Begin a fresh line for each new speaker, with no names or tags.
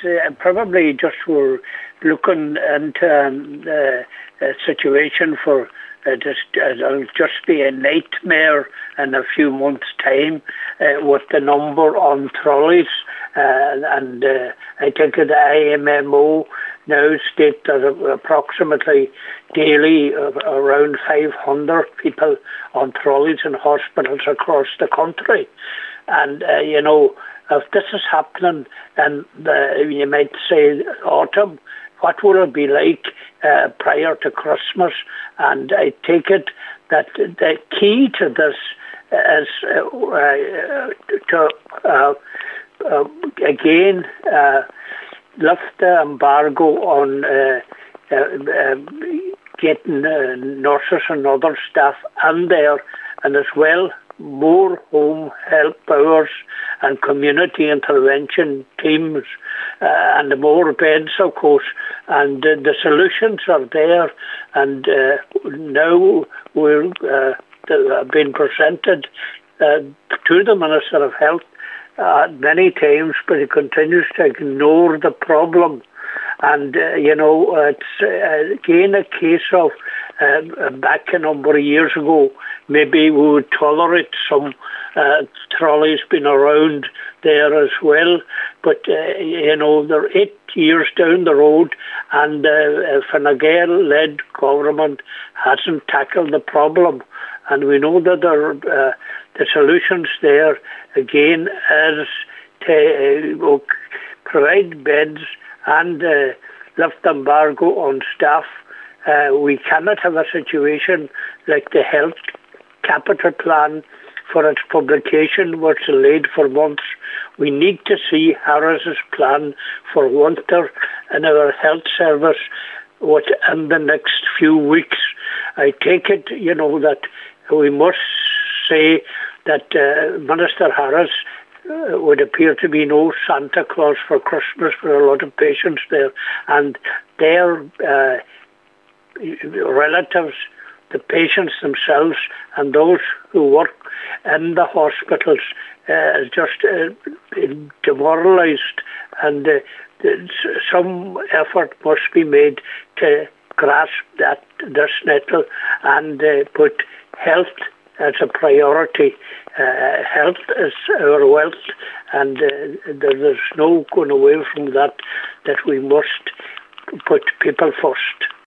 probably just we're looking into a situation for it'll just be a nightmare in a few months' time with the number on trolleys. And I think the IMMO now state that approximately daily around 500 people on trolleys in hospitals across the country. And, if this is happening in you might say autumn, what will it be like prior to Christmas? And I take it that the key to this is to again lift the embargo on getting nurses and other staff in there, and as well more home help hours and community intervention teams and more beds, of course. And the solutions are there, and now we're being presented to the Minister of Health many times, but he continues to ignore the problem. And, it's again a case of back a number of years ago, maybe we would tolerate some trolleys being around there as well. But, they're 8 years down the road, and Fine Gael-led government hasn't tackled the problem. And we know that the solutions there, again, is to provide beds and lift embargo on staff. We cannot have a situation like the Health Capital Plan for its publication was delayed for months. We need to see Harris's plan for winter in our health service in the next few weeks. I take it, that we must say that Minister Harris would appear to be no Santa Claus for Christmas for a lot of patients there, and their relatives, the patients themselves, and those who work in the hospitals just demoralised, and some effort must be made to grasp this nettle and put health as a priority. Health is our wealth, and there's no going away from that we must put people first.